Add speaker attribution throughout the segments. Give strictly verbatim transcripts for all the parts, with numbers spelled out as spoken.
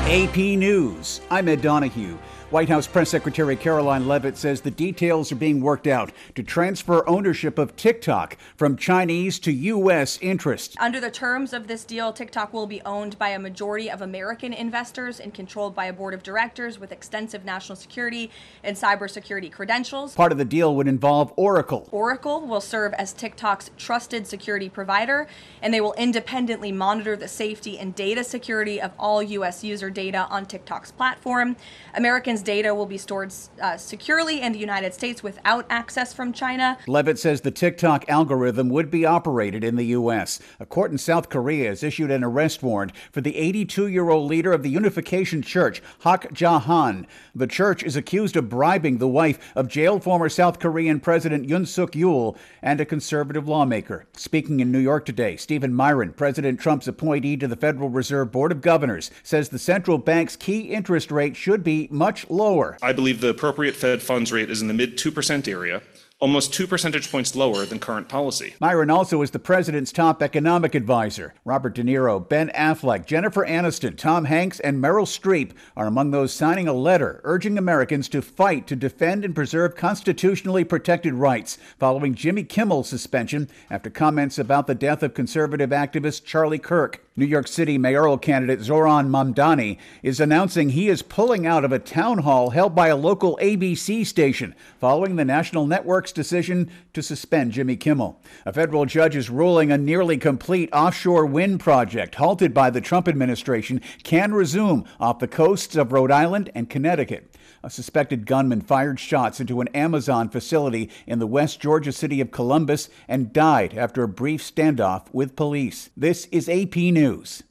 Speaker 1: A P News, I'm Ed Donahue. White House Press Secretary Caroline Leavitt says the details are being worked out to transfer ownership of TikTok from Chinese to U S interests.
Speaker 2: Under the terms of this deal, TikTok will be owned by a majority of American investors and controlled by a board of directors with extensive national security and cybersecurity credentials.
Speaker 1: Part of the deal would involve Oracle.
Speaker 2: Oracle will serve as TikTok's trusted security provider, and they will independently monitor the safety and data security of all U S user data on TikTok's platform. Americans' data will be stored uh, securely in the United States without access from China.
Speaker 1: Leavitt says the TikTok algorithm would be operated in the U S. A court in South Korea has issued an arrest warrant for the eighty-two-year-old leader of the Unification Church, Hak Ja-han. The church is accused of bribing the wife of jailed former South Korean President Yoon Suk-yeol and a conservative lawmaker. Speaking in New York today, Stephen Myron, President Trump's appointee to the Federal Reserve Board of Governors, says the central bank's key interest rate should be much lower.
Speaker 3: I believe the appropriate Fed funds rate is in the mid two percent area, almost two percentage points lower than current policy.
Speaker 1: Myron also is the president's top economic advisor. Robert De Niro, Ben Affleck, Jennifer Aniston, Tom Hanks, and Meryl Streep are among those signing a letter urging Americans to fight to defend and preserve constitutionally protected rights following Jimmy Kimmel's suspension after comments about the death of conservative activist Charlie Kirk. New York City mayoral candidate Zohran Mamdani is announcing he is pulling out of a town hall held by a local A B C station following the national network's decision to suspend Jimmy Kimmel. A federal judge is ruling a nearly complete offshore wind project halted by the Trump administration can resume off the coasts of Rhode Island and Connecticut. A suspected gunman fired shots into an Amazon facility in the West Georgia city of Columbus and died after a brief standoff with police. This is A P News.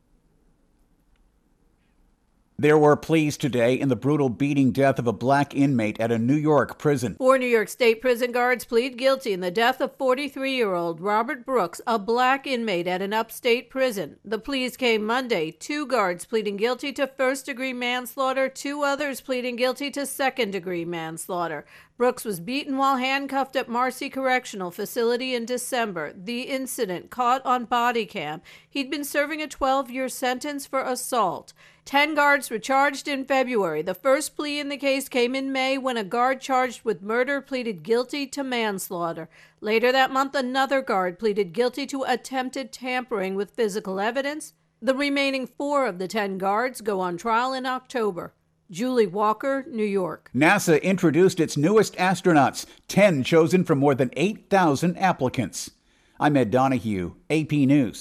Speaker 1: There were pleas today in the brutal beating death of a black inmate at a New York prison.
Speaker 4: Four New York State prison guards plead guilty in the death of forty-three-year-old Robert Brooks, a black inmate at an upstate prison. The pleas came Monday. Two guards pleading guilty to first-degree manslaughter, two others pleading guilty to second-degree manslaughter. Brooks was beaten while handcuffed at Marcy Correctional Facility in December. The incident caught on body cam. He'd been serving a twelve-year sentence for assault. Ten guards were charged in February. The first plea in the case came in May when a guard charged with murder pleaded guilty to manslaughter. Later that month, another guard pleaded guilty to attempted tampering with physical evidence. The remaining four of the ten guards go on trial in October. Julie Walker, New York.
Speaker 1: NASA introduced its newest astronauts, ten chosen from more than eight thousand applicants. I'm Ed Donahue, A P News.